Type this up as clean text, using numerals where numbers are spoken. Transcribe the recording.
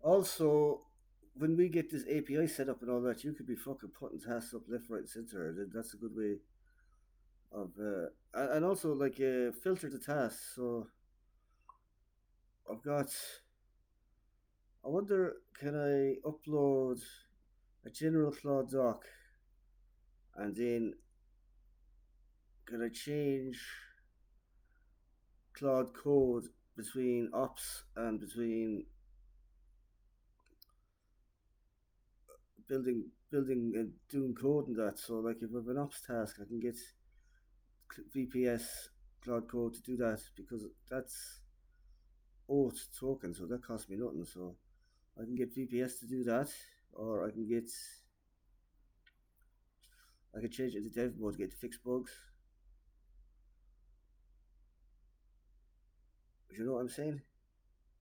Also, when we get this API set up and all that, you could be fucking putting tasks up left, right, and center. That's a good way of, and also like filter the tasks. So I've got. I wonder, can I upload a general Claude doc, and then can I change Claude code between ops and between building and doing code and that. So like if I have an ops task, I can get VPS Cloud Code to do that because that's OAuth token, so that costs me nothing. So I can get VPS to do that, or I can change it to dev mode to get to fix bugs. You know what I'm saying?